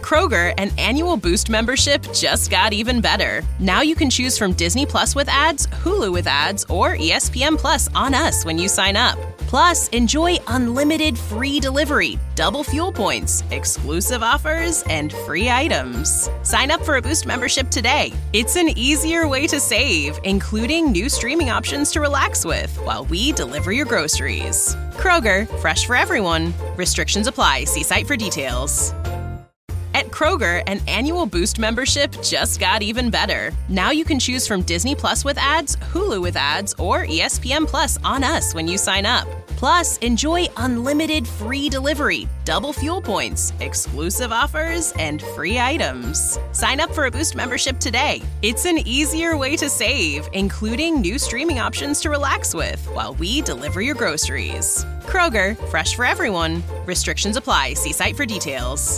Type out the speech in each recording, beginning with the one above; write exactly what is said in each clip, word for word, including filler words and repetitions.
Kroger, an annual Boost membership just got even better. Now you can choose from Disney Plus with ads, Hulu with ads, or E S P N Plus on us when you sign up. Plus, enjoy unlimited free delivery, double fuel points, exclusive offers, and free items. Sign up for a Boost membership today. It's an easier way to save, including new streaming options to relax with while we deliver your groceries. Kroger, fresh for everyone. Restrictions apply. See site for details. At Kroger, an annual Boost membership just got even better. Now you can choose from Disney Plus with ads, Hulu with ads, or E S P N Plus on us when you sign up. Plus, enjoy unlimited free delivery, double fuel points, exclusive offers, and free items. Sign up for a Boost membership today. It's an easier way to save, including new streaming options to relax with while we deliver your groceries. Kroger, fresh for everyone. Restrictions apply. See site for details.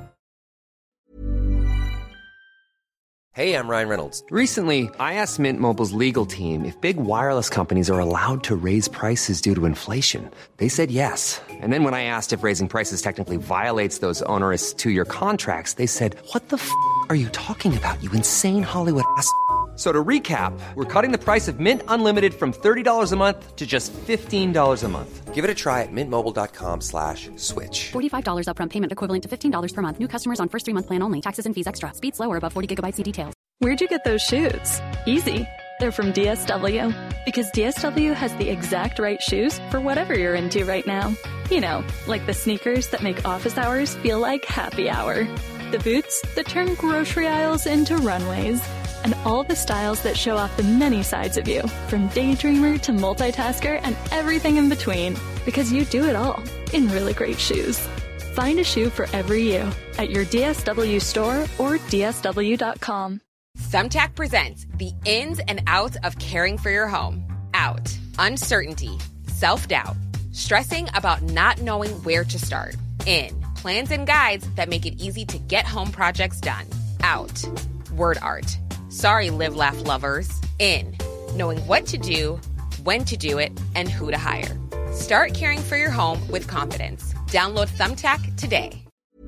Hey, I'm Ryan Reynolds. Recently, I asked Mint Mobile's legal team if big wireless companies are allowed to raise prices due to inflation. They said yes. And then when I asked if raising prices technically violates those onerous two-year contracts, they said, what the f*** are you talking about, you insane Hollywood ass f- So to recap, we're cutting the price of Mint Unlimited from thirty dollars a month to just fifteen dollars a month. Give it a try at mintmobile.com slash switch. forty-five dollars upfront payment equivalent to fifteen dollars per month. New customers on first three-month plan only. Taxes and fees extra. Speed slower above forty gigabytes per details. Where'd you get those shoes? Easy. They're from D S W. Because D S W has the exact right shoes for whatever you're into right now. You know, like the sneakers that make office hours feel like happy hour. The boots that turn grocery aisles into runways. And all the styles that show off the many sides of you, from daydreamer to multitasker and everything in between, because you do it all in really great shoes. Find a shoe for every you at your D S W store or D S W dot com. Thumbtack presents the ins and outs of caring for your home. Out. Uncertainty, self-doubt, stressing about not knowing where to start. In. Plans and guides that make it easy to get home projects done. Out. Word art. Sorry, live, laugh lovers. In. Knowing what to do, when to do it, and who to hire. Start caring for your home with confidence. Download Thumbtack today.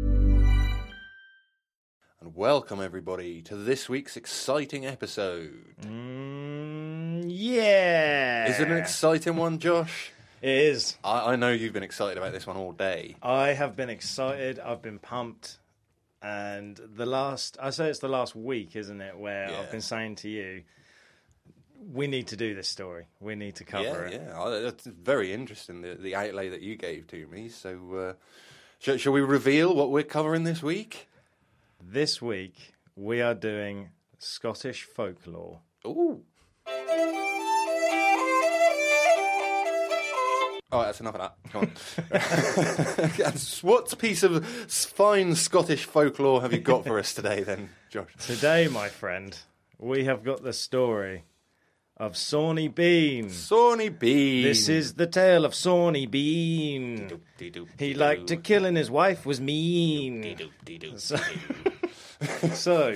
And welcome, everybody, to this week's exciting episode. Mm, yeah. Is it an exciting one, Josh? It is. I, I know you've been excited about this one all day. I have been excited. I've been pumped. And the last, I say it's the last week, isn't it, where yeah. I've been saying to you, we need to do this story. We need to cover yeah, it. Yeah, that's very interesting, the, the outlay that you gave to me. So, uh, shall, shall we reveal what we're covering this week? This week, we are doing Scottish folklore. Ooh. Oh, that's enough of that. Come on. What piece of fine Scottish folklore have you got for us today, then, Josh? Today, my friend, we have got the story of Sawney Bean. Sawney Bean. This is the tale of Sawney Bean. He liked to kill and his wife was mean. So, so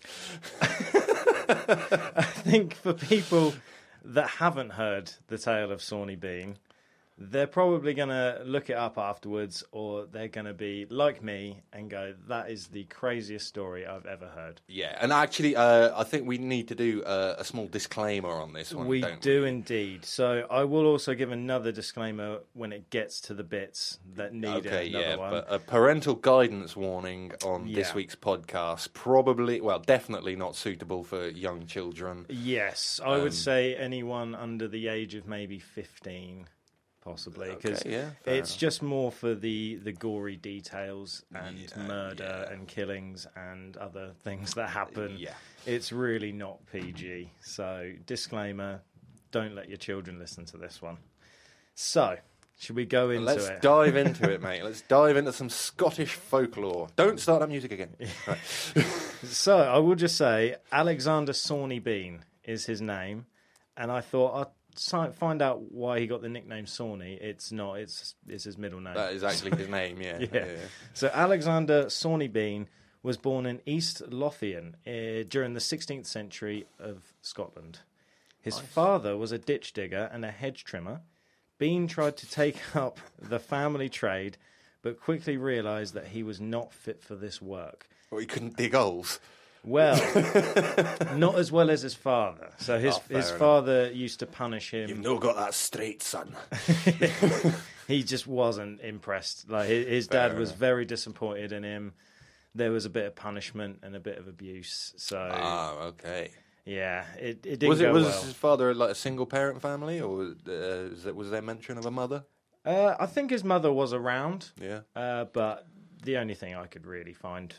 I think for people that haven't heard the tale of Sawney Bean, they're probably going to look it up afterwards, or they're going to be like me and go, that is the craziest story I've ever heard. Yeah, and actually, uh, I think we need to do a, a small disclaimer on this one, We don't do we? indeed. So I will also give another disclaimer when it gets to the bits that need okay, another yeah, one. But a parental guidance warning on Yeah. this week's podcast. Probably, well, definitely not suitable for young children. Yes, I Um, would say anyone under the age of maybe fifteen. Possibly, because Okay, yeah, it's fair just more for the, the gory details and Yeah, murder yeah. and killings and other things that happen. Yeah. It's really not P G. So, disclaimer, don't let your children listen to this one. So, should we go into Let's it? dive into it, mate. Let's dive into some Scottish folklore. Don't start that music again. Right. So, I will just say Alexander Sawney Bean is his name, and I thought I'd si- find out why he got the nickname Sawney. It's not, it's it's his middle name. That is actually his name, yeah. yeah. yeah, yeah. So Alexander Sawney Bean was born in East Lothian uh, during the sixteenth century of Scotland. His nice. father was a ditch digger and a hedge trimmer. Bean tried to take up the family trade, but quickly realised that he was not fit for this work. Well, he couldn't dig holes. Well, not as well as his father. So his Oh, fair his enough. father used to punish him. You've no got that straight, son. He just wasn't impressed. Like his, his dad Fair was enough. very disappointed in him. There was a bit of punishment and a bit of abuse. So Ah, okay. yeah, it, it didn't Was it go was well. his father like a single parent family, or was, uh, is it, was there mention of a mother? Uh, I think his mother was around, Yeah. uh, but the only thing I could really find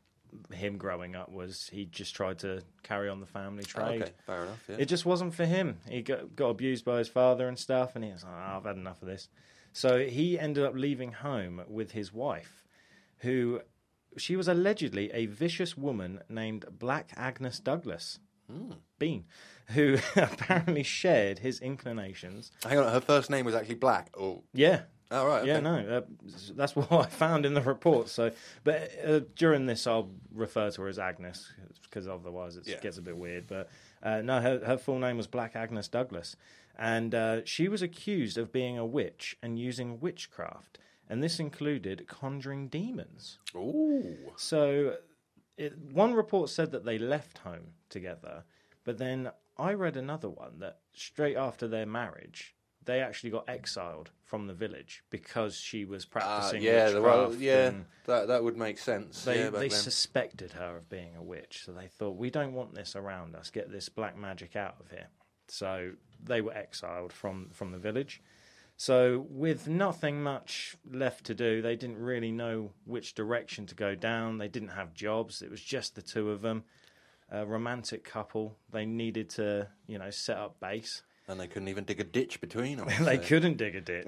him growing up was he just tried to carry on the family trade. Okay, fair enough. Yeah. It just wasn't for him. He got, got abused by his father and stuff, and he was like, oh, I've had enough of this. So he ended up leaving home with his wife, who she was allegedly a vicious woman named Black Agnes Douglas. Mm. Bean, who apparently shared his inclinations. Hang on, her first name was actually Black. Oh, Yeah. oh right. Okay. Yeah, no, uh, that's what I found in the report. So, but uh, during this, I'll refer to her as Agnes because otherwise it Yeah. gets a bit weird. But uh, no, her, her full name was Black Agnes Douglas, and uh, she was accused of being a witch and using witchcraft, and this included conjuring demons. Ooh. So, it, one report said that they left home together, but then I read another one that straight after their marriage, they actually got exiled from the village because she was Uh, practicing yeah, the- well, witchcraft. yeah, and that that would make sense. they yeah, back they then. suspected her of being a witch, so they thought, we don't want this around us. Get this black magic out of here. So they were exiled from from the village. So with nothing much left to do, they didn't really know which direction to go down. They didn't have jobs. It was just the two of them. A romantic couple. They needed to, you know, set up base. And they couldn't even dig a ditch between them. They so- couldn't dig a ditch.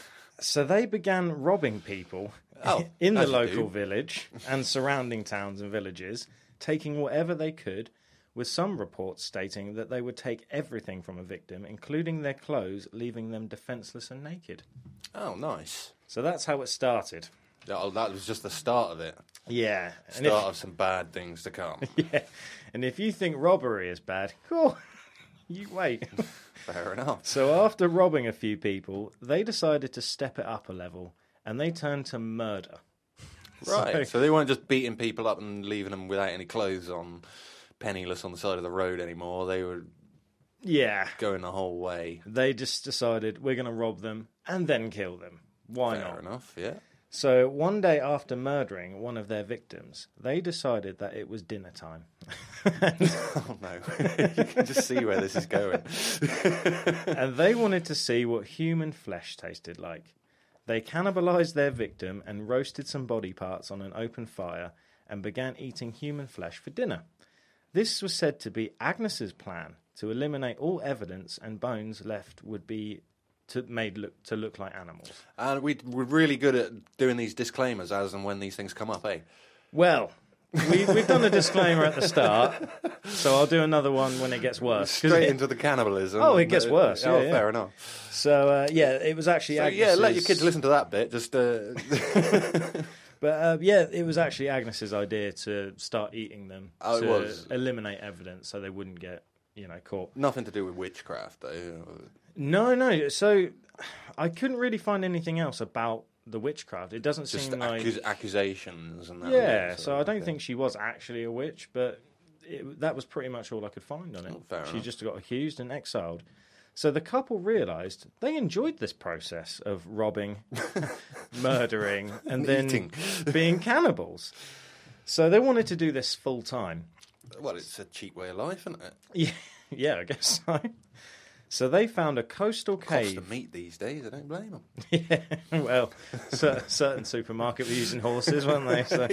So they began robbing people Oh, in the as you local do. village and surrounding towns and villages, taking whatever they could, with some reports stating that they would take everything from a victim, including their clothes, leaving them defenceless and naked. Oh, nice. So that's how it started. Oh, that was just the start of it. Yeah. And Start if, of some bad things to come. yeah. And if you think robbery is bad, cool. You wait. Fair enough. So after robbing a few people, they decided to step it up a level, and they turned to murder. Right. So- So they weren't just beating people up and leaving them without any clothes on, penniless on the side of the road anymore. They were Yeah. going the whole way. They just decided we're going to rob them and then kill them. Why Fair not? enough, yeah. So one day after murdering one of their victims, they decided that it was dinner time. Oh, no. You can just see where this is going. And they wanted to see what human flesh tasted like. They cannibalized their victim and roasted some body parts on an open fire and began eating human flesh for dinner. This was said to be Agnes's plan to eliminate all evidence, and bones left would be to, made look, to look like animals. And we, we're really good at doing these disclaimers as and when these things come up, eh? Well, we, we've done a disclaimer at the start, so I'll do another one when it gets worse. 'Cause Straight it- into the cannibalism. Oh, it gets Uh, worse, Oh, yeah, yeah. fair enough. So, uh, yeah, it was actually So, Agnes's... yeah, let your kids listen to that bit. Just uh... But, uh, yeah, it was actually Agnes's idea to start eating them Oh, it to was. eliminate evidence so they wouldn't get, you know, caught. nothing to do with witchcraft, though. No, no, so I couldn't really find anything else about the witchcraft. It doesn't Just seem like... accus- accusations and that. Yeah, was it, so I don't okay. think she was actually a witch, but it, that was pretty much all I could find on it. Oh, fair she enough. just got accused and exiled. So the couple realised they enjoyed this process of robbing, murdering, and then Eating. being cannibals. So they wanted to do this full time. Well, it's a cheap way of life, isn't it? Yeah, yeah, I guess so. So they found a coastal Cost cave. of meat these days, I don't blame them. Yeah, well, cer- certain supermarket were using horses, weren't they? So,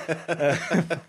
Yeah.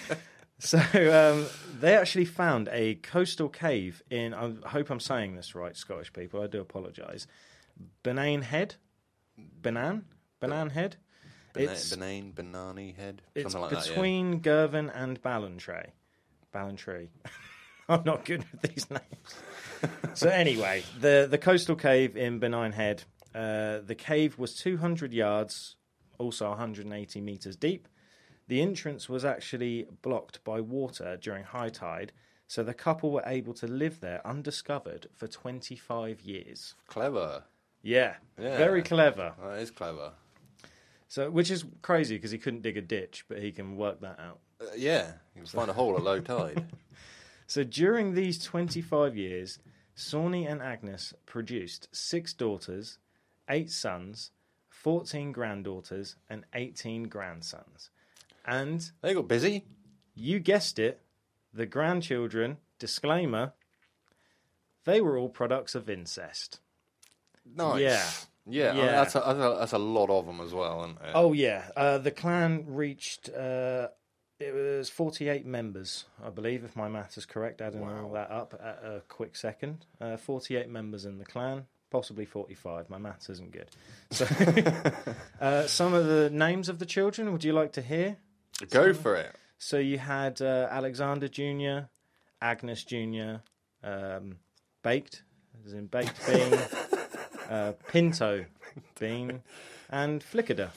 so um, they actually found a coastal cave in, I hope I'm saying this right, Scottish people, I do apologise, Benane Head? Benan? Benan Head? It's, Benane, Benani Head, it's something like between Girvan and Ballantrae. Ballantrae. I'm not good with these names. So anyway, the, the coastal cave in Benign Head, uh, the cave was two hundred yards, also one hundred eighty metres deep. The entrance was actually blocked by water during high tide, so the couple were able to live there undiscovered for twenty-five years. yeah. Clever. Yeah, Yeah. very clever. That is clever. So, which is crazy because he couldn't dig a ditch, but he can work that out. Uh, yeah, you can find a hole at low tide. So during these twenty-five years, Sawney and Agnes produced six daughters, eight sons, fourteen granddaughters, and eighteen grandsons. And They got busy. you guessed it, the grandchildren, disclaimer, they were all products of incest. Nice. Yeah. Yeah, I mean, Yeah. that's, a, that's, a, that's a lot of them as well, isn't it? Oh, yeah. Uh, the clan reached, uh, it was forty-eight members, I believe, if my math is correct, adding all that up at a quick second. Uh, forty-eight members in the clan, possibly forty-five. My maths isn't good. So, uh, some of the names of the children, would you like to hear? Go for it. So you had uh, Alexander Junior, Agnes Junior, um, Baked, as in Baked Bean, uh, Pinto Bean, and Flickader.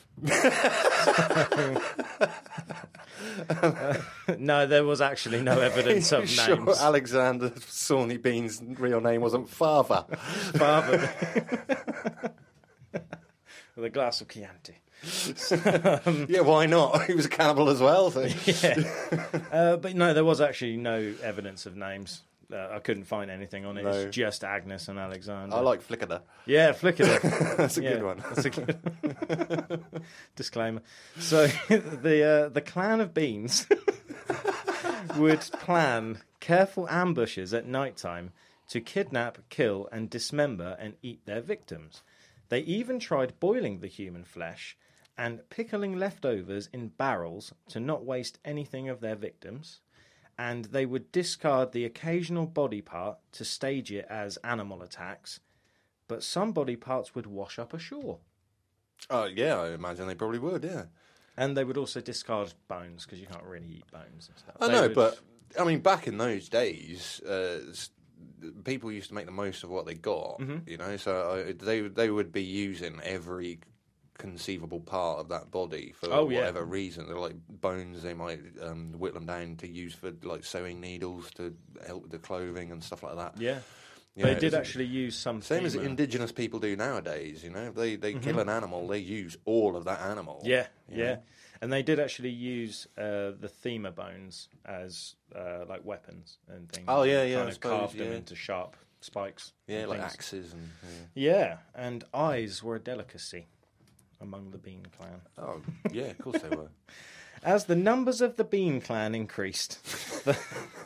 uh, no, there was actually no evidence of names. Sure, Alexander Sawney Bean's real name wasn't Father. Father. With a glass of Chianti. um, yeah, why not? He was a cannibal as well. So. yeah. Uh, but no, there was actually no evidence of names. Uh, I couldn't find anything on it. No. It's just Agnes and Alexander. I like Flickader. Yeah, Flickader. That's a yeah, good one. That's a good disclaimer. So the uh, the clan of Beans would plan careful ambushes at night time to kidnap, kill, and dismember and eat their victims. They even tried boiling the human flesh and pickling leftovers in barrels to not waste anything of their victims. And they would discard the occasional body part to stage it as animal attacks, but some body parts would wash up ashore. Oh, yeah, I imagine they probably would, yeah. And they would also discard bones, because you can't really eat bones and stuff. I They know, would- but, I mean, back in those days, uh, s- people used to make the most of what they got, Mm-hmm. you know, so uh, they, they would be using every conceivable part of that body for Oh, yeah. whatever reason. They're like bones, they might um, whittle them down to use for like sewing needles to help with the clothing and stuff like that. Yeah. You They know, did it's- actually use some Same as femur. indigenous people do nowadays, you know. They they kill an animal, they use all of that animal. Mm-hmm. Yeah, you yeah. know. And they did actually use uh, the femur bones as uh, like weapons and things. Oh, yeah, yeah, Kind I of suppose, carved them yeah. into sharp spikes. Yeah, and like things. axes and... Yeah. Yeah, and eyes were a delicacy among the Bean clan. Oh, yeah, of course they were. As the numbers of the Bean clan increased, the...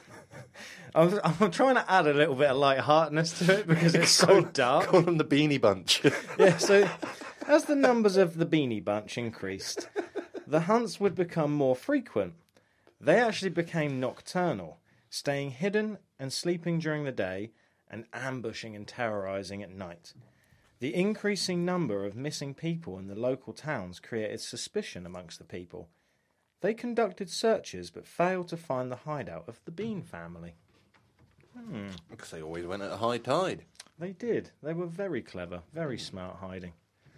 I'm, I'm trying to add a little bit of lightheartedness to it because it's so dark. Call them the Beanie Bunch. Yeah, so as the numbers of the Beanie Bunch increased, the hunts would become more frequent. They actually became nocturnal, staying hidden and sleeping during the day, and ambushing and terrorizing at night. The increasing number of missing people in the local towns created suspicion amongst the people. They conducted searches but failed to find the hideout of the Bean family. Because they always went at a high tide. They did. They were very clever, very smart hiding.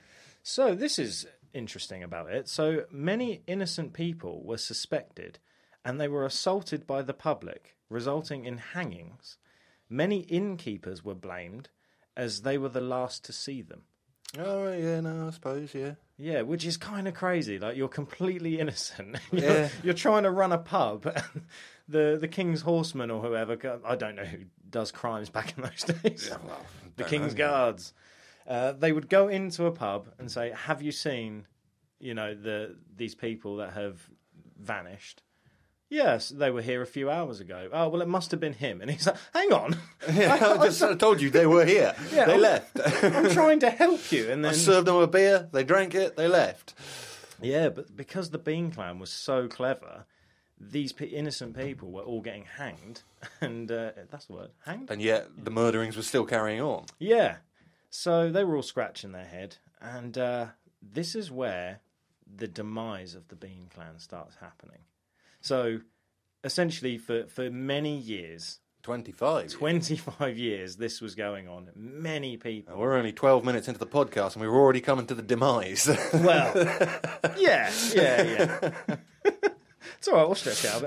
So this is interesting about it. So many innocent people were suspected and they were assaulted by the public, resulting in hangings. Many innkeepers were blamed as they were the last to see them. Oh, right, yeah, no, I suppose, yeah. Yeah, which is kind of crazy. Like, you're completely innocent. you're, Yeah. you're trying to run a pub. And the the King's Horsemen or whoever, go- I don't know who does crimes back in those days. well, the don't King's know. Guards. Uh, they would go into a pub and say, "Have you seen, you know, the these people that have vanished?" Yes, they were here a few hours ago. Oh, well, it must have been him. And he's like, "Hang on, Yeah, I just I told you they were here. Yeah, they I'm- left. I'm trying to help you." And I then served them a beer, they drank it, they left. yeah, but because the Bean Clan was so clever, these pe- innocent people were all getting hanged, and uh, that's the word, hanged. And yet the murderings were still carrying on. Yeah, so they were all scratching their head, and uh, this is where the demise of the Bean Clan starts happening. So, essentially, for, for many years, twenty-five. twenty-five years, this was going on. Many people. We're only twelve minutes into the podcast and we were already coming to the demise. Well, yeah, yeah, yeah. It's all right, we'll stretch out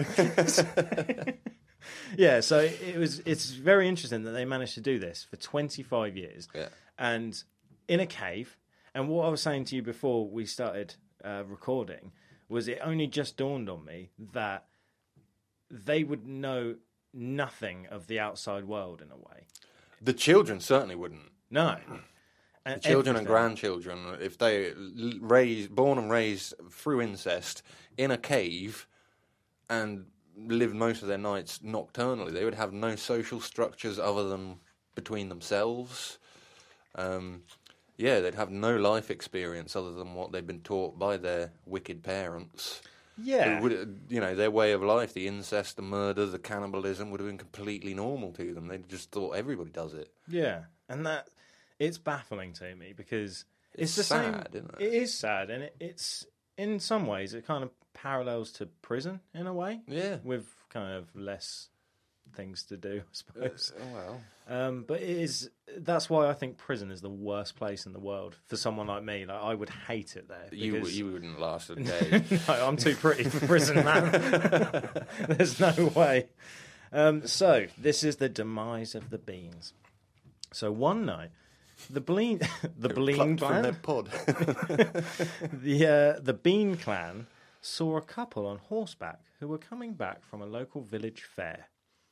a bit. Yeah, so it was. It's very interesting that they managed to do this for twenty-five years, Yeah. and in a cave. And what I was saying to you before we started uh, recording was it only just dawned on me that they would know nothing of the outside world in a way. The children certainly wouldn't. No. The And children and everything. grandchildren, if they l- raised, born and raised through incest in a cave and lived most of their nights nocturnally, they would have no social structures other than between themselves. Um, yeah, they'd have no life experience other than what they've been taught by their wicked parents. Yeah. It would, you know, their way of life, the incest, the murder, the cannibalism would have been completely normal to them. They just thought everybody does it. Yeah, and that it's baffling to me because It's it's, the sad, same. isn't it? It is sad, and it, it's in some ways it kind of parallels to prison in a way. Yeah. with kind of less things to do, I suppose. Oh, well. Um, but it is that's why I think prison is the worst place in the world for someone like me. Like I would hate it there. You because- you wouldn't last a day. no, I'm too pretty for prison, man. There's no way. Um, so this is the demise of the beans. So one night, the Bean, the Bean Plucked from their clan, pod. the uh, the Bean clan saw a couple on horseback who were coming back from a local village fair.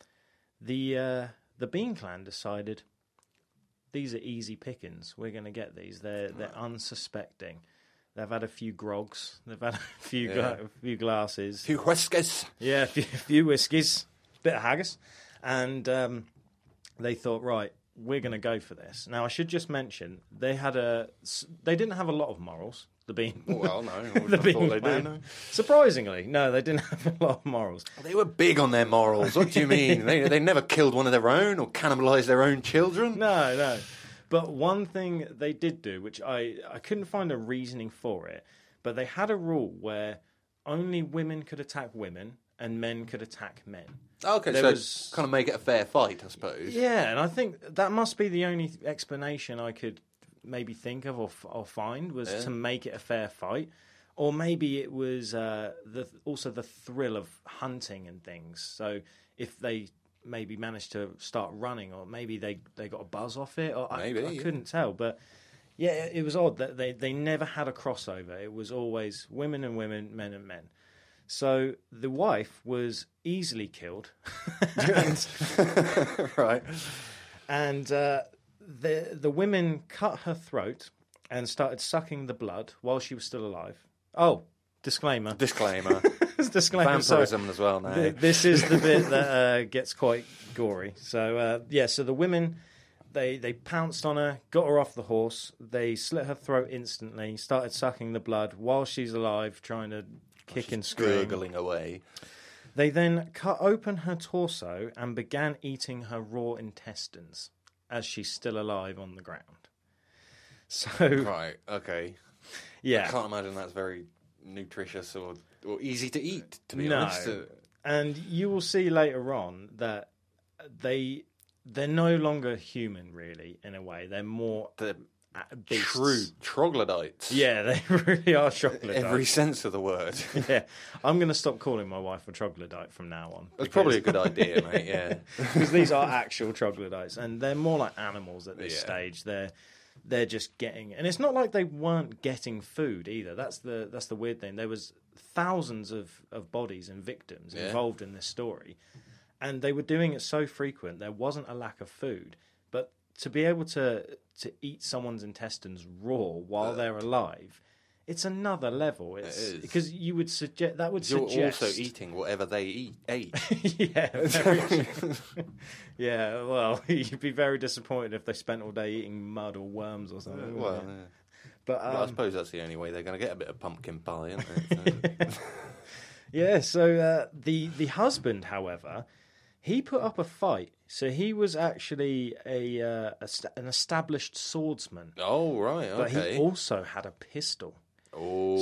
The uh, the Bean clan decided these are easy pickings. We're going to get these. They're they're unsuspecting. They've had a few grogs. They've had a few Yeah. gla- a few glasses. Few whiskers. Yeah, a few, a few whiskies, bit of haggis, and um, they thought, right, we're going to go for this. Now, I should just mention they had a they didn't have a lot of morals. The Bean, Well, no, I the wouldn't have Bean thought they clan. do. No. Surprisingly, no, they didn't have a lot of morals. They were big on their morals. What do you mean? they they never killed one of their own or cannibalised their own children. No, no. But one thing they did do, which I, I couldn't find a reasoning for it, but they had a rule where only women could attack women and men could attack men. Okay, There so was- kind of make it a fair fight, I suppose. Yeah, and I think that must be the only explanation I could maybe think of or, f- or find was Yeah. to make it a fair fight. Or maybe it was uh, the also the thrill of hunting and things. So if they maybe managed to start running, or maybe they, they got a buzz off it, or Maybe, I, I yeah. couldn't tell. But yeah, it, it was odd that they, they never had a crossover. It was always women and women, men and men. So the wife was easily killed. and, Right. and uh, the the women cut her throat and started sucking the blood while she was still alive. Oh, disclaimer. Disclaimer. disclaimer. sorry. Vampirism as well now. Th- This is the bit that uh, gets quite gory. So uh, yeah, so the women they they pounced on her, got her off the horse. They slit her throat instantly, started sucking the blood while she's alive, trying to kick and scream. Gurgling away. They then cut open her torso and began eating her raw intestines as she's still alive on the ground. So Right, okay. yeah, I can't imagine that's very nutritious or, or easy to eat, to be No. honest. Uh, and you will see later on that they they're no longer human, really. In a way, they're more The uh, beasts. true troglodytes. Yeah, they really are troglodytes. Every sense of the word. Yeah, I'm going to stop calling my wife a troglodyte from now on. That's probably a good idea, mate, yeah. Because these are actual troglodytes, and they're more like animals at this Yeah. stage. They're they're just getting, and it's not like they weren't getting food either. That's the that's the weird thing. There was thousands of, of bodies and victims Yeah. involved in this story, and they were doing it so frequent. There wasn't a lack of food, but to be able to to eat someone's intestines raw while they're alive, it's another level. It's is. because you would suggest that would You're suggest also eating whatever they eat, ate. yeah, very true. Yeah, well, you'd be very disappointed if they spent all day eating mud or worms or something. well, wouldn't you? yeah. but um, Well, I suppose that's the only way they're going to get a bit of pumpkin pie, isn't it? So- yeah. So uh, the the husband, however, he put up a fight. So he was actually a, uh, a st- an established swordsman, oh, right, but okay. he also had a pistol. Oh.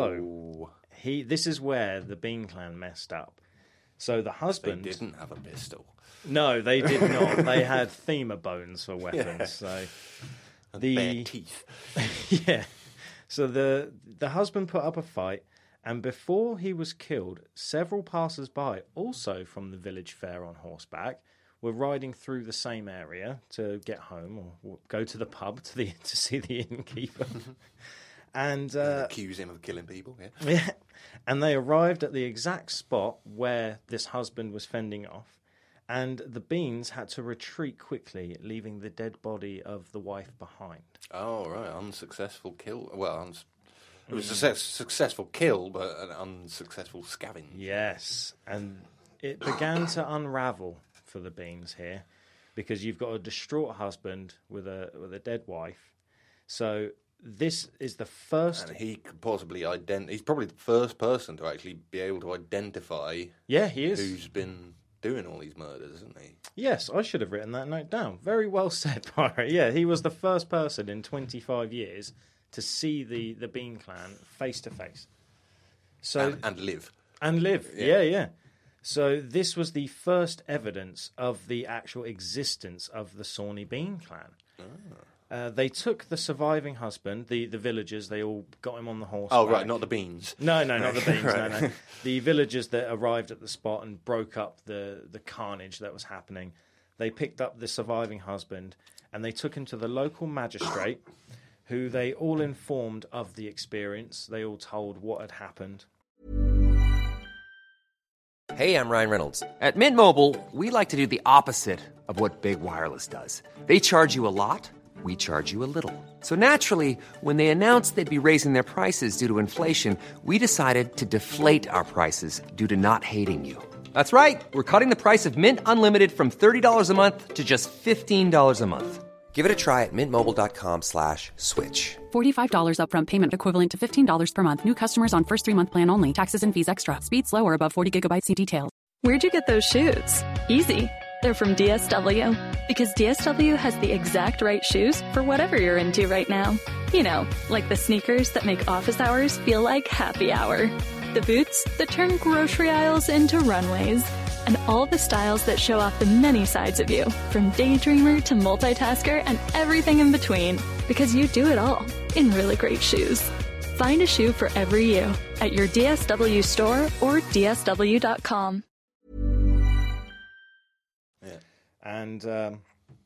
So he this is where the Bean clan messed up. So the They husband didn't have a pistol. No, they did not. They had femur bones for weapons. So And the bare teeth. yeah. So the the husband put up a fight, and before he was killed, several passers-by, also from the village fair on horseback, were riding through the same area to get home or go to the pub to the to see the innkeeper. And uh, accuse him of killing people. Yeah. yeah, and they arrived at the exact spot where this husband was fending off, and the Beans had to retreat quickly, leaving the dead body of the wife behind. Oh right, unsuccessful kill. Well, uns- it was a success- successful kill, but an unsuccessful scavenge. Yes, and it began to unravel for the Beans here, because you've got a distraught husband with a with a dead wife. So this is the first. And he could possibly ident. He's probably the first person to actually be able to identify. Yeah, he is. Who's been doing all these murders, isn't he? Yes, I should have written that note down. Very well said, Pirate. Yeah, he was the first person in twenty-five years to see the, the Bean clan face to face. So and, and live. And live, Yeah. yeah, yeah. So this was the first evidence of the actual existence of the Sawney Bean clan. Oh. Uh, they took the surviving husband, the, the villagers, they all got him on the horse. Oh, right, not the Beans. No, no, not the Beans, Right. no, no. The villagers that arrived at the spot and broke up the, the carnage that was happening. They picked up the surviving husband and they took him to the local magistrate, who they all informed of the experience. They all told what had happened. Hey, I'm Ryan Reynolds. At Mint Mobile, we like to do the opposite of what Big Wireless does. They charge you a lot, we charge you a little. So naturally, when they announced they'd be raising their prices due to inflation, we decided to deflate our prices due to not hating you. That's right. We're cutting the price of Mint Unlimited from thirty dollars a month to just fifteen dollars a month. Give it a try at mintmobile.com slash switch. forty-five dollars upfront payment equivalent to fifteen dollars per month. New customers on first three-month plan only. Taxes and fees extra. Speed slower above forty gigabytes. See details. Where'd you get those shoes? Easy. They're from D S W. Because D S W has the exact right shoes for whatever you're into right now. You know, like the sneakers that make office hours feel like happy hour. The boots that turn grocery aisles into runways. And all the styles that show off the many sides of you, from daydreamer to multitasker and everything in between. Because you do it all in really great shoes. Find a shoe for every you at your D S W store or D S W dot com. Yeah. And um,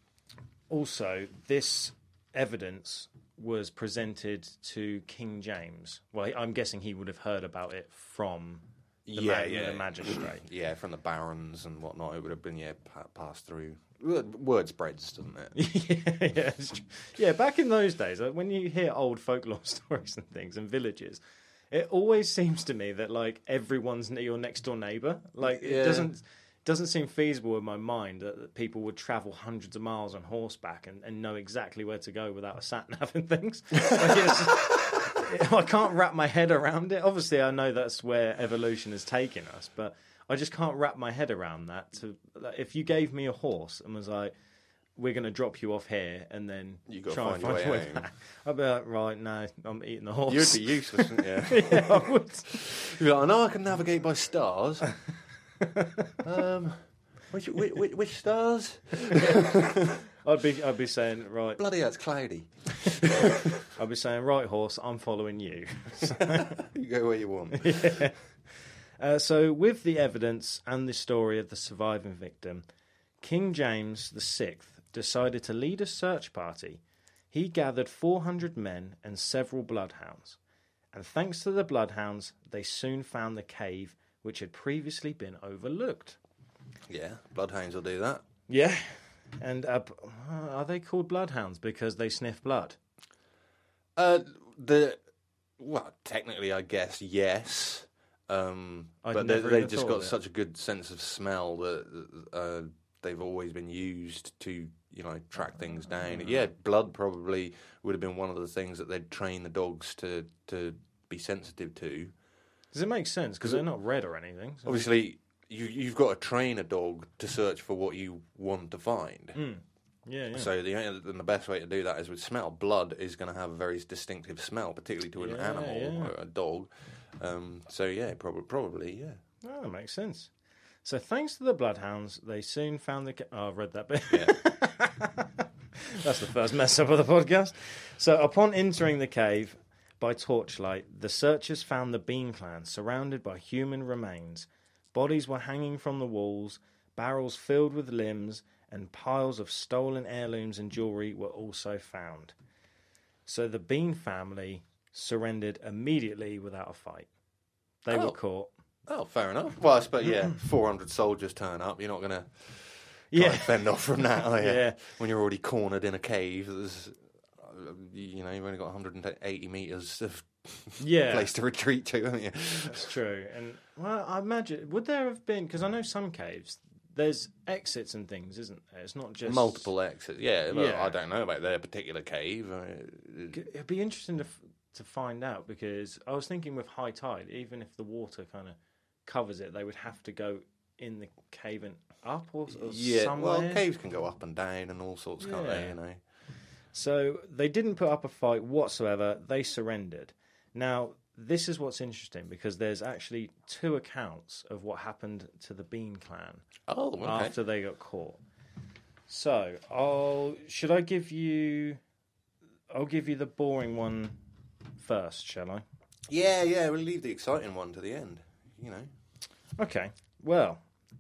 also, this evidence was presented to King James. Well, I'm guessing he would have heard about it from the, yeah, ma- yeah. the magistrate. Yeah, from the barons and whatnot. It would have been, yeah, pa- passed through. Word spreads, doesn't it? yeah, yeah, it's true. Yeah, back in those days, like, when you hear old folklore stories and things and villages, it always seems to me that like everyone's your next door neighbour. Like Yeah. it doesn't doesn't seem feasible in my mind that, that people would travel hundreds of miles on horseback and, and know exactly where to go without a sat nav and things. Like, it's, I can't wrap my head around it. Obviously, I know that's where evolution has taken us, but I just can't wrap my head around that. To like, if you gave me a horse and was like, "We're going to drop you off here," and then You gotta try find and find your your way way home. back, I'd be like, "Right, no, I'm eating the horse." You'd be useless, wouldn't you? yeah, I would. You'd be like, I know I can navigate by stars. um, which, which, which, which stars? I'd be, I'd be saying, right. Bloody hell, it's cloudy. I'd be saying, right, horse, I'm following you. You go where you want. yeah. Uh, so, with the evidence and the story of the surviving victim, King James the Sixth decided to lead a search party. He gathered four hundred men and several bloodhounds. And thanks to the bloodhounds, they soon found the cave which had previously been overlooked. Yeah, bloodhounds will do that. Yeah. And uh, are they called bloodhounds because they sniff blood? Uh, the well, technically, I guess yes. Um, I'd but they, never they've even just thought got of it. such a good sense of smell that uh, they've always been used to, you know, track things down. Yeah, blood probably would have been one of the things that they'd train the dogs to to be sensitive to. Does it make sense? Because they're not red or anything. So. Obviously, you you've got to train a dog to search for what you want to find. Mm. Yeah, yeah. So the and the best way to do that is with smell. Blood is going to have a very distinctive smell, particularly to an Yeah, animal yeah. or a dog. Um, so yeah, probably, probably yeah. Oh, that makes sense. So thanks to the bloodhounds, they soon found the... Ca- oh, I've read that bit. Yeah. That's the first mess up of the podcast. So upon entering the cave by torchlight, the searchers found the Bean clan surrounded by human remains. Bodies were hanging from the walls, barrels filled with limbs, and piles of stolen heirlooms and jewellery were also found. So the Bean family surrendered immediately without a fight. They Oh. were caught. Oh, fair enough. Well, I suppose, yeah, four hundred soldiers turn up. You're not going to Yeah. fend off from that, are you? Yeah. When you're already cornered in a cave, there's, you know, you've only got one hundred eighty metres of Yeah. place to retreat to, haven't you? That's true. And, well, I imagine, would there have been, because I know some caves, there's exits and things, isn't there? It's not just... Multiple exits. Yeah, well, Yeah. I don't know about their particular cave. Uh, It'd be interesting to, f- to find out, because I was thinking with high tide, even if the water kind of covers it, they would have to go in the cave and up or, or yeah, somewhere. well, caves can go up and down and all sorts, can't they, Yeah. you know? So they didn't put up a fight whatsoever. They surrendered. Now, this is what's interesting, because there's actually two accounts of what happened to the Bean clan Oh, okay. after they got caught. So, I'll should I give you? I'll give you the boring one first, shall I? Yeah, yeah, we'll leave the exciting one to the end, you know. Okay. Well,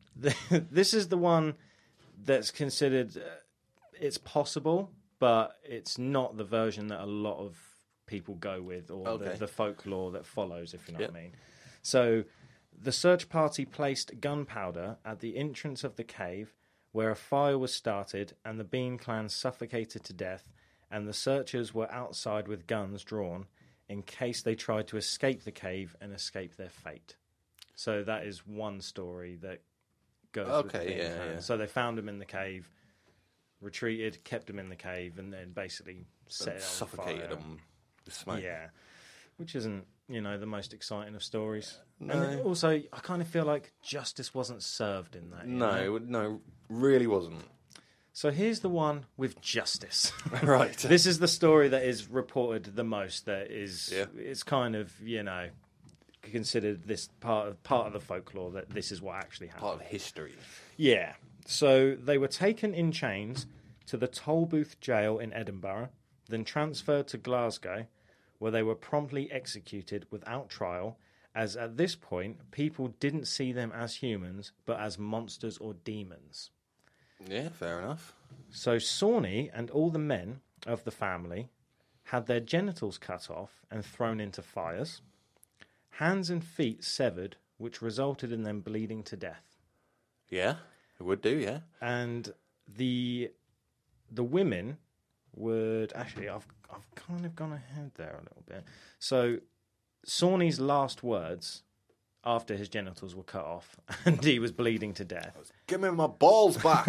this is the one that's considered. Uh, it's possible, but it's not the version that a lot of people go with, or Okay. the, the folklore that follows, if you know Yep. what I mean. So, the search party placed gunpowder at the entrance of the cave, where a fire was started, and the Bean clan suffocated to death, and the searchers were outside with guns drawn in case they tried to escape the cave and escape their fate. So that is one story that goes with the Okay, Bean yeah, clan. yeah. So they found him in the cave, retreated, kept him in the cave, and then basically set it on Suffocated fire. them with smoke. Yeah, which isn't, you know, the most exciting of stories. No. And also, I kind of feel like justice wasn't served in that. you No, know? it- no, really wasn't. So here's the one with justice. Right. This is the story that is reported the most. That is, Yeah. it's kind of, you know, considered this part of part of the folklore that this is what actually happened. Part of history. Yeah. So they were taken in chains to the Tolbooth jail in Edinburgh, then transferred to Glasgow, where they were promptly executed without trial, as at this point people didn't see them as humans but as monsters or demons. Yeah, fair enough. So Sawney and all the men of the family had their genitals cut off and thrown into fires, hands and feet severed, which resulted in them bleeding to death. Yeah, it would do, yeah. And the the women would actually I've I've kind of gone ahead there a little bit. So Sawney's last words after his genitals were cut off and he was bleeding to death. Give me my balls back.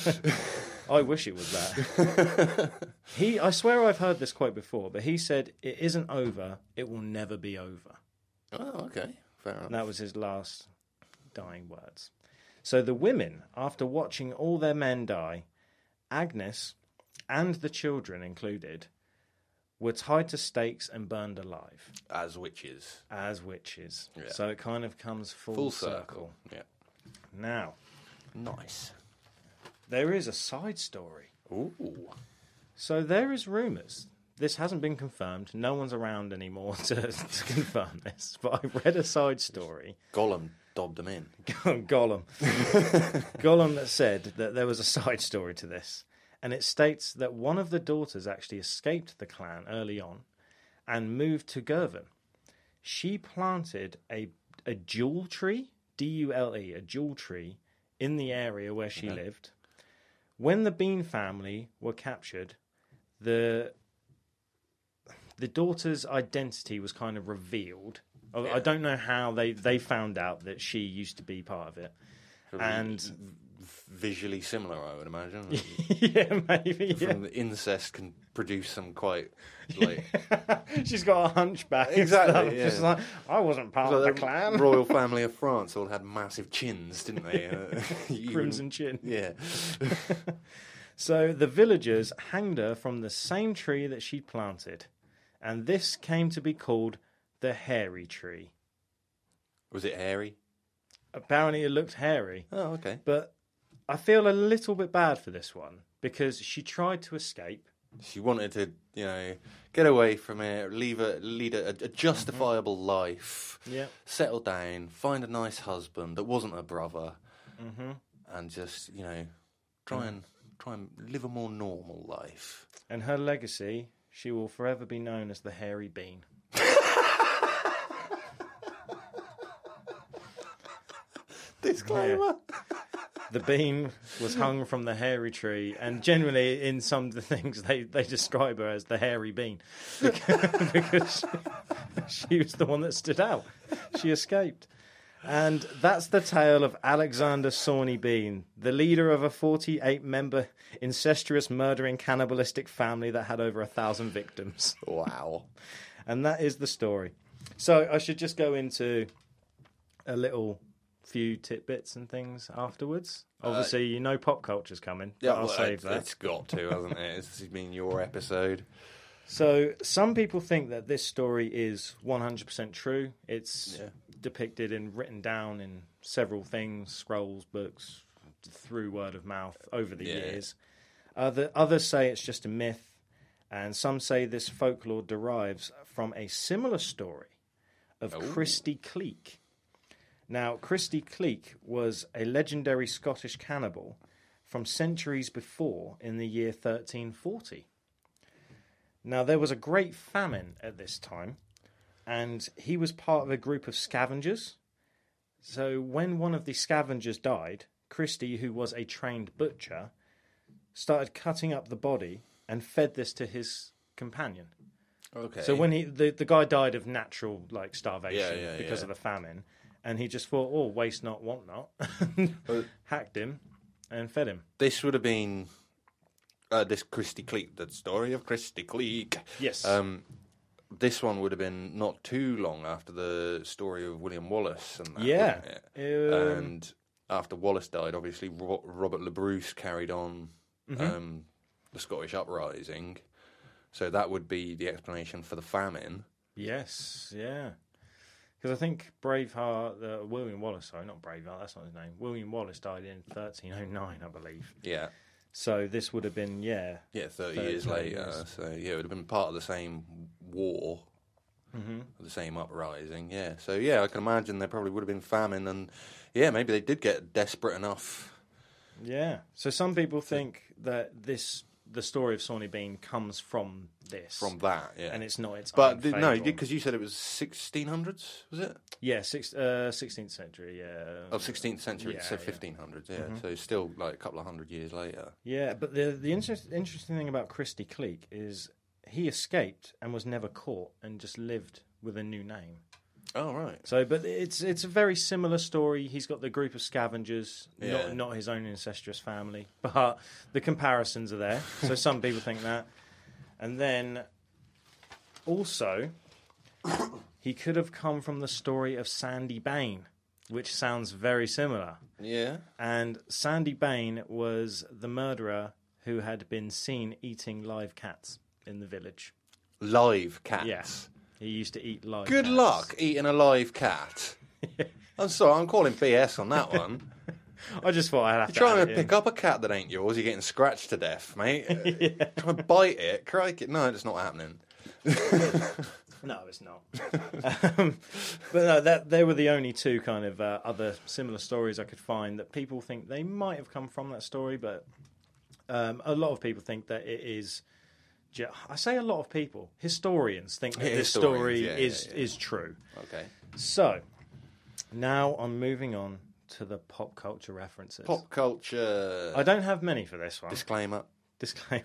I wish it was that. he, I swear I've heard this quote before, but he said, "It isn't over. It will never be over." Oh, okay. Fair enough. And that was his last dying words. So the women, after watching all their men die, Agnes and the children included, were tied to stakes and burned alive As witches. as witches. Yeah. So it kind of comes full, Full circle. circle. Yeah. Now, Nice. there is a side story. Ooh. So there is rumours. This hasn't been confirmed. No one's around anymore to, to confirm this. But I read a side story. Gollum dobbed them in. Gollum. Gollum said that there was a side story to this. And it states that one of the daughters actually escaped the clan early on and moved to Girvan. She planted a, a jewel tree, D U L E, a jewel tree, in the area where she Okay. lived. When the Bean family were captured, the the daughter's identity was kind of revealed. I- Yeah. I don't know how they, they found out that she used to be part of it. And Visually similar, I would imagine. yeah, maybe. Yeah. From the incest can produce some quite like She's got a hunchback. and Exactly, stuff. yeah. Just like, I wasn't part of So the the clan. royal family of France all had massive chins, didn't they? Uh, you Crimson wouldn't- chin. Yeah. So the villagers hanged her from the same tree that she'd planted. And this came to be called the hairy tree. Was it hairy? Apparently it looked hairy. Oh, okay. But I feel a little bit bad for this one because she tried to escape. She wanted to, you know, get away from it, leave a lead a, a justifiable life, Yeah. settle down, find a nice husband that wasn't a brother, Mm-hmm. and just, you know, try and try and live a more normal life. And her legacy, she will forever be known as the hairy bean. Disclaimer. The bean was hung from the hairy tree, and generally in some of the things they, they describe her as the hairy bean because, because she, she was the one that stood out. She escaped. And that's the tale of Alexander Sawney Bean, the leader of a forty-eight member incestuous murdering cannibalistic family that had over a thousand victims. Wow. And that is the story. So I should just go into a little few tidbits and things afterwards. Obviously, uh, you know pop culture's coming. Yeah, I'll well, save it's, that. It's got to, hasn't it? This has been your episode. So some people think that this story is one hundred percent true. It's yeah. depicted and written down in several things, scrolls, books, through word of mouth over the yeah. years. Other, others say it's just a myth, and some say this folklore derives from a similar story of oh. Christy Cleek. Now, Christy Cleek was a legendary Scottish cannibal from centuries before in the year thirteen forty. Now, there was a great famine at this time, and he was part of a group of scavengers. So when one of the scavengers died, Christy, who was a trained butcher, started cutting up the body and fed this to his companion. Okay. So when he the, the guy died of natural like starvation yeah, yeah, because yeah. of the famine, and he just thought, oh, waste not, want not, well, hacked him and fed him. This would have been uh, this Christy Cleek, the story of Christy Cleek. Yes. Um, this one would have been not too long after the story of William Wallace and that. Yeah. Um, and after Wallace died, obviously Ro- Robert Le Bruce carried on mm-hmm. um, the Scottish uprising. So that would be the explanation for the famine. Yes, yeah. Because I think Braveheart, uh, William Wallace, sorry, not Braveheart, that's not his name. William Wallace died in thirteen oh nine, I believe. Yeah. So this would have been, yeah. Yeah, thirty, thirty years later. Years. So, yeah, it would have been part of the same war, mm-hmm. the same uprising, yeah. So, yeah, I can imagine there probably would have been famine, and, yeah, maybe they did get desperate enough. Yeah. So some people think that this... the story of Sawney Bean comes from this. From that, yeah. And it's not its but own the, fable. no, because you said it was sixteen hundreds, was it? Yeah, six, uh, sixteenth century, yeah. Oh, sixteenth century, yeah, so yeah. fifteen hundreds, yeah. Mm-hmm. So still like a couple of hundred years later. Yeah, but the the inter- interesting thing about Christy Cleek is he escaped and was never caught and just lived with a new name. Oh, right. So, but it's it's a very similar story. He's got the group of scavengers, yeah. not not his own incestuous family, but the comparisons are there. So some people think that. And then also, he could have come from the story of Sandy Bain, which sounds very similar. Yeah. And Sandy Bain was the murderer who had been seen eating live cats in the village. Live cats? Yes. Yeah. He used to eat live Good cats. luck eating a live cat. I'm sorry, I'm calling B S on that one. I just thought I'd have You're to trying add to it pick in. up a cat that ain't yours, you're getting scratched to death, mate. yeah. Try and bite it, crikey. No, it's not happening. No, it's not. um, but no, that they were the only two kind of uh, other similar stories I could find that people think they might have come from that story, but um, a lot of people think that it is... I say a lot of people, historians, think that yeah, this story yeah, is yeah, yeah. is true. Okay. So, now I'm moving on to the pop culture references. Pop culture. I don't have many for this one. Disclaimer. Disclaimer.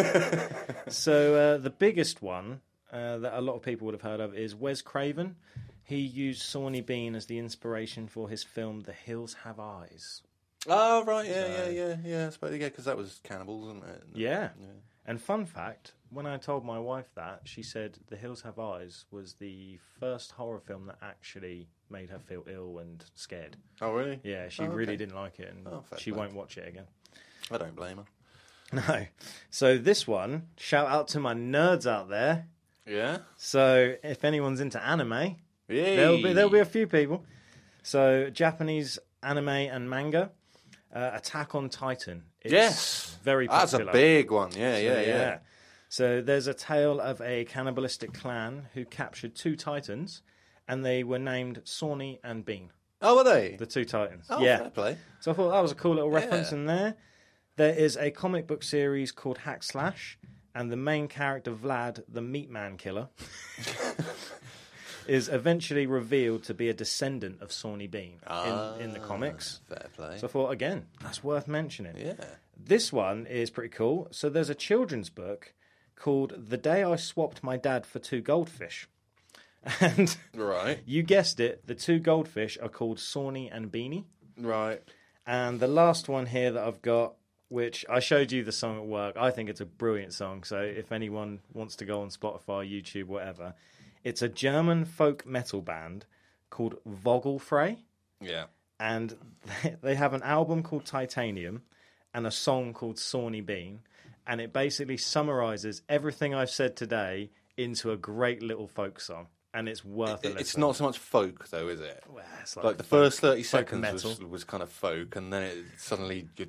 So, uh, the biggest one uh, that a lot of people would have heard of is Wes Craven. He used Sawney Bean as the inspiration for his film The Hills Have Eyes. Oh, right, yeah, So- yeah, yeah, yeah. I suppose, yeah, because that was cannibals, wasn't it? Yeah. Yeah. And fun fact, when I told my wife that, she said The Hills Have Eyes was the first horror film that actually made her feel ill and scared. Oh, really? Yeah, she Oh, okay. really didn't like it, and Oh, fair she play. won't watch it again. I don't blame her. No. So this one, shout out to my nerds out there. Yeah? So if anyone's into anime, Yay. there'll be there'll be a few people. So Japanese anime and manga, uh, Attack on Titan. It's Yes. very That's popular. a big one. Yeah, So, yeah, yeah. So there's a tale of a cannibalistic clan who captured two titans, and they were named Sawney and Bean, Oh, were they? the two titans. Oh, yeah. fair play. So I thought that was a cool little reference Yeah. in there. There is a comic book series called Hack Slash, and the main character, Vlad, the Meat Man Killer. is eventually revealed to be a descendant of Sawney Bean Ah, in, in the comics. Fair play. So I thought, again, that's worth mentioning. Yeah. This one is pretty cool. So there's a children's book called The Day I Swapped My Dad for Two Goldfish. And Right. you guessed it, the two goldfish are called Sawney and Beanie. Right. And the last one here that I've got, which I showed you the song at work, I think it's a brilliant song. So if anyone wants to go on Spotify, YouTube, whatever, it's a German folk metal band called Vogelfrey. Yeah. And they have an album called Titanium and a song called Sawney Bean. And it basically summarizes everything I've said today into a great little folk song. And it's worth a listen. It's not so much folk, though, is it? Well, it's Like, the folk- first thirty folk seconds metal. was, was kind of folk, and then it suddenly... Just...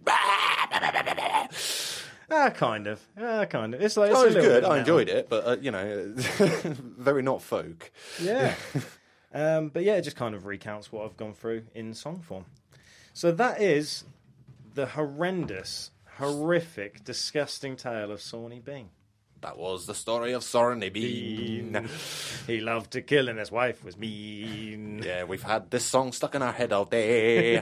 Ah, kind of. Ah, kind of. It's like it's Oh, a it was little good. bit I metal. enjoyed it, but, uh, you know, very not folk. Yeah. um, but yeah, it just kind of recounts what I've gone through in song form. So that is the horrendous, horrific, disgusting tale of Sawney Bean. That was the story of Sawney Bean. He loved to kill and his wife was mean. Yeah, we've had this song stuck in our head all day.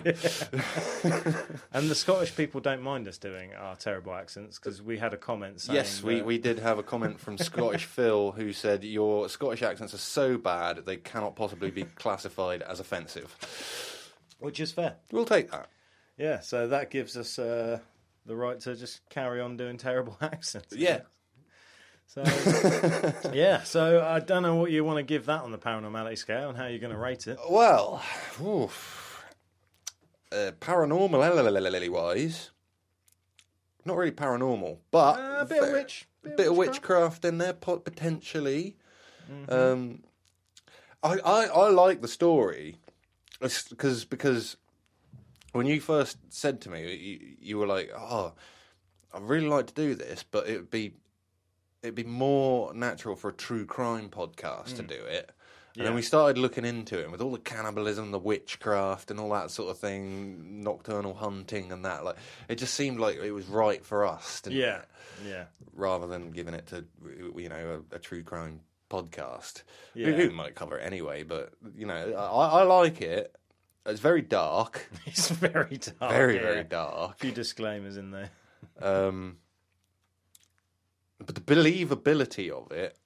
And the Scottish people don't mind us doing our terrible accents because we had a comment saying Yes, we, that- we did have a comment from Scottish Phil who said, your Scottish accents are so bad they cannot possibly be classified as offensive. which is fair. We'll take that. Yeah, so that gives us uh, the right to just carry on doing terrible accents. Yeah. So, yeah, so I don't know what you want to give that on the paranormality scale and how you're going to rate it. Well, oof. Uh, paranormal wise, not really paranormal, but Uh, a bit of fair- witch. a bit of witchcraft in there, pot- potentially. Um, I, I I like the story, because because when you first said to me, you, you were like, "Oh, I'd really like to do this, but it would be it'd be more natural for a true crime podcast to do it." And Yeah. then we started looking into it, and with all the cannibalism, the witchcraft, and all that sort of thing, nocturnal hunting, and that, like, it just seemed like it was right for us, didn't Yeah, it? yeah. Rather than giving it to, you know, a, a true crime podcast. Yeah. We, we might cover it anyway, but, you know, I, I like it. It's very dark. It's very dark. Very, yeah. very dark. A few disclaimers in there. Um, but the believability of it,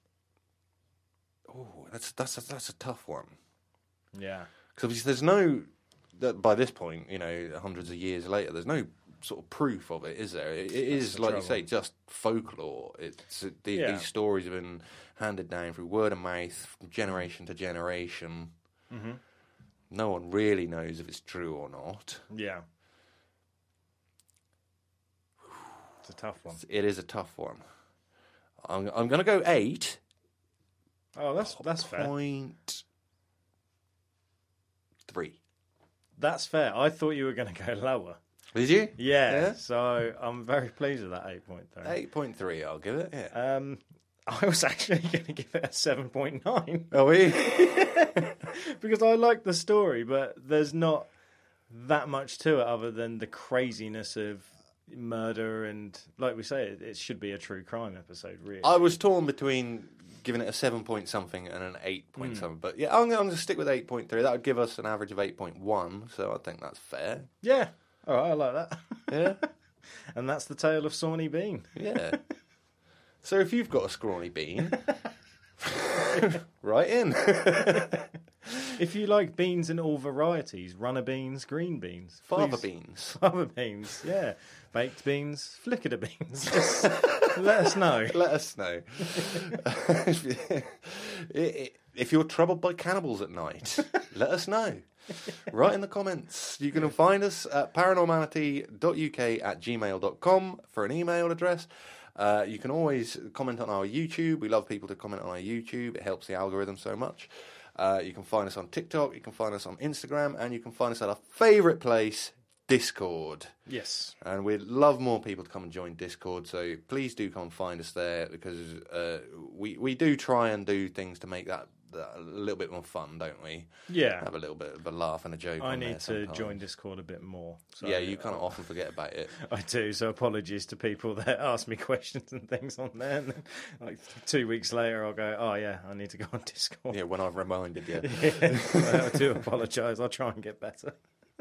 oh, that's that's a, that's a tough one. Yeah. Because there's no, that by this point, you know, hundreds of years later, there's no sort of proof of it, is there? It, it is, the like trouble. you say, just folklore. It's uh, the, Yeah. These stories have been handed down through word of mouth, from generation to generation. Mm-hmm. No one really knows if it's true or not. Yeah. It's a tough one. It is a tough one. I'm, I'm going to go eight. Oh, that's that's fair. Point three. That's fair. I thought you were going to go lower. Did you? Yeah, Yeah? So I'm very pleased with that eight point three. eight point three, I'll give it. Yeah. Um, I was actually going to give it a seven point nine Are we? because I like the story, but there's not that much to it other than the craziness of murder and, like we say, it, it should be a true crime episode, really. I was torn between giving it a seven point something and an eight point something, but yeah, I'm, I'm going to stick with eight point three. That would give us an average of eight point one, so I think that's fair. Yeah, all right, I like that. Yeah, And that's the tale of Sawney Bean. yeah. So if you've got a scrawny bean, right in. If you like beans in all varieties, runner beans, green beans, Fava please- beans. fava beans, yeah, baked beans, flickered beans. Just let us know. Let us know. If you're troubled by cannibals at night, let us know. Write in the comments. You can find us at paranormality dot U K at gmail dot com for an email address. Uh, you can always comment on our YouTube. We love people to comment on our YouTube. It helps the algorithm so much. Uh, you can find us on TikTok. You can find us on Instagram. And you can find us at our favourite place, Discord. Yes. And we'd love more people to come and join Discord, so please do come and find us there, because uh, we, we do try and do things to make that a little bit more fun, don't we? Yeah. Have a little bit of a laugh and a joke. I on need there to sometimes. join Discord a bit more. So yeah, you kind of often forget about it. I do, so apologies to people that ask me questions and things on there. And then, like two weeks later, I'll go, oh, yeah, I need to go on Discord. Yeah, when I've reminded you. yeah, I do apologise. I'll try and get better.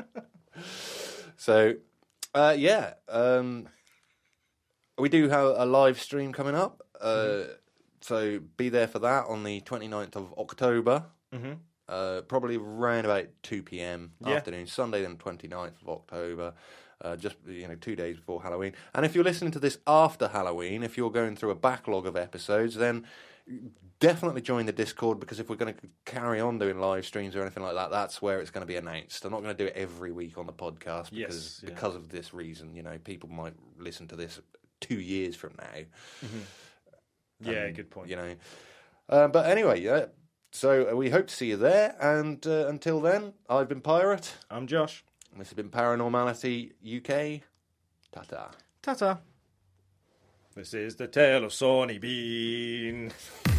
So, uh, yeah, um, we do have a live stream coming up. Uh, mm-hmm. So be there for that on the twenty-ninth of October. Mm-hmm. Uh, probably around about two p.m. Yeah. afternoon, Sunday the twenty-ninth of October. Uh, just, you know, two days before Halloween. And if you're listening to this after Halloween, if you're going through a backlog of episodes, then definitely join the Discord, because if we're going to carry on doing live streams or anything like that, that's where it's going to be announced. I'm not going to do it every week on the podcast because yes, yeah. because of this reason. You know, people might listen to this two years from now. Mm-hmm. Yeah, um, good point. You know, uh, but anyway, yeah. So we hope to see you there. And uh, until then, I've been Pirate. I'm Josh. And this has been Paranormality U K. Ta-ta. Ta-ta. This is the tale of Sawney Bean.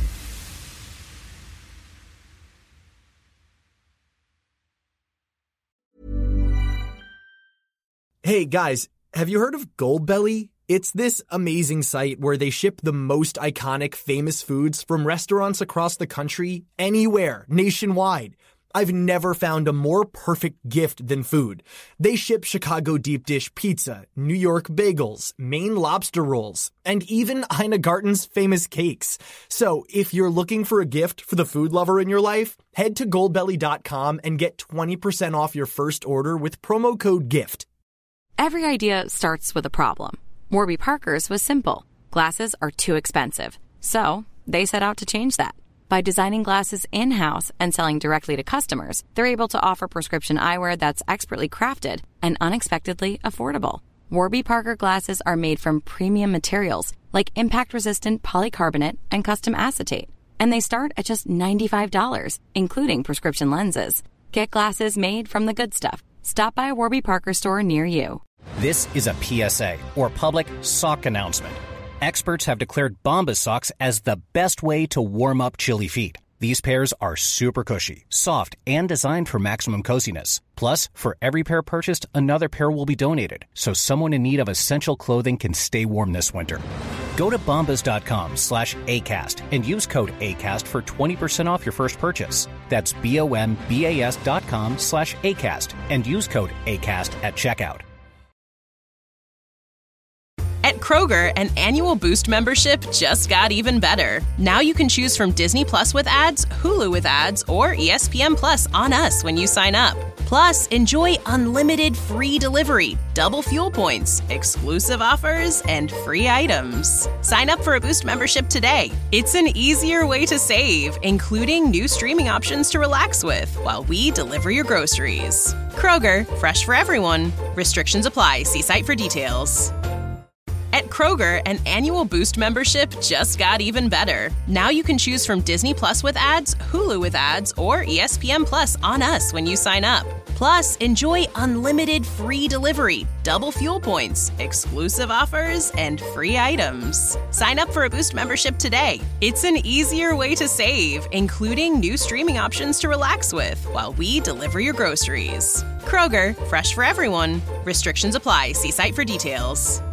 Hey guys, have you heard of Goldbelly? It's this amazing site where they ship the most iconic famous foods from restaurants across the country, anywhere, nationwide. I've never found a more perfect gift than food. They ship Chicago deep dish pizza, New York bagels, Maine lobster rolls, and even Ina Garten's famous cakes. So if you're looking for a gift for the food lover in your life, head to goldbelly dot com and get twenty percent off your first order with promo code GIFT. Every idea starts with a problem. Warby Parker's was simple. Glasses are too expensive. So they set out to change that. By designing glasses in-house and selling directly to customers, they're able to offer prescription eyewear that's expertly crafted and unexpectedly affordable. Warby Parker glasses are made from premium materials like impact-resistant polycarbonate and custom acetate. And they start at just ninety-five dollars, including prescription lenses. Get glasses made from the good stuff. Stop by a Warby Parker store near you. This is a P S A, or public sock announcement. Experts have declared Bombas socks as the best way to warm up chilly feet. These pairs are super cushy, soft, and designed for maximum coziness. Plus, for every pair purchased, another pair will be donated, so someone in need of essential clothing can stay warm this winter. Go to bombas.com slash ACAST and use code ACAST for twenty percent off your first purchase. That's B-O-M-B-A-S dot com slash ACAST and use code ACAST at checkout. At Kroger, an annual Boost membership just got even better. Now you can choose from Disney Plus with ads, Hulu with ads, or E S P N Plus on us when you sign up. Plus, enjoy unlimited free delivery, double fuel points, exclusive offers, and free items. Sign up for a Boost membership today. It's an easier way to save, including new streaming options to relax with while we deliver your groceries. Kroger, fresh for everyone. Restrictions apply. See site for details. At Kroger, an annual Boost membership just got even better. Now you can choose from Disney Plus with ads, Hulu with ads, or E S P N Plus on us when you sign up. Plus, enjoy unlimited free delivery, double fuel points, exclusive offers, and free items. Sign up for a Boost membership today. It's an easier way to save, including new streaming options to relax with while we deliver your groceries. Kroger, fresh for everyone. Restrictions apply. See site for details.